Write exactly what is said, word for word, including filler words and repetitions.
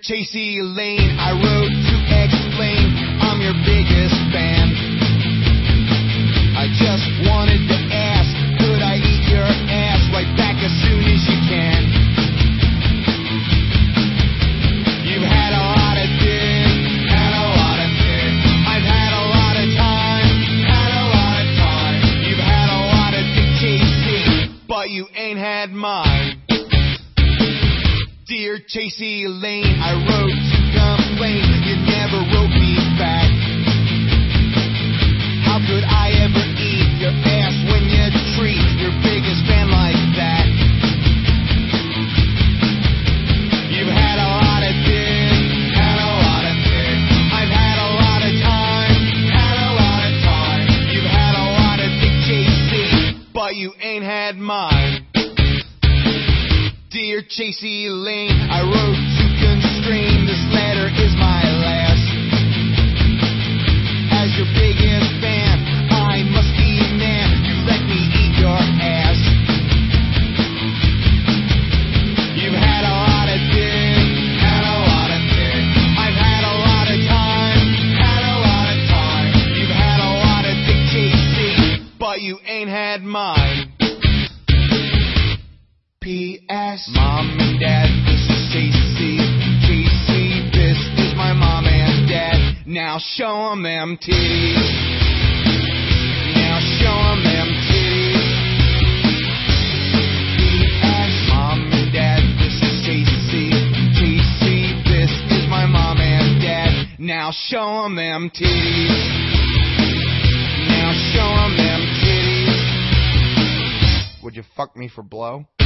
Chasey Lane, I wrote to explain I'm your biggest fan. I just wanted to ask, could I eat your ass right back as soon as you can? You've had a lot of dick, had a lot of dick. I've had a lot of time, had a lot of time. You've had a lot of dick, Chasey, but you ain't had mine. Dear Chasey Lane, I wrote to complain, you never wrote me back. How could I ever eat your ass when you treat your biggest fan like that? You've had a lot of dick, had a lot of dick. I've had a lot of time, had a lot of time. You've had a lot of dick, Chasey, but you ain't had mine. Dear Chasey Lane, I wrote to constrain, this letter is my last. As your biggest fan, I must be a man, you let me eat your ass. You've had a lot of dick, had a lot of dick. I've had a lot of time, had a lot of time. You've had a lot of dick, Chasey, but you ain't had mine. P S Mom and Dad, this is Chasey. Chasey, this is my mom and dad. Now show 'em them titties. Now show 'em them titties. P S Mom and Dad, this is Chasey. Chasey, this is my mom and dad. Now show 'em them titties. Now show 'em them titties. Would you fuck me for blow?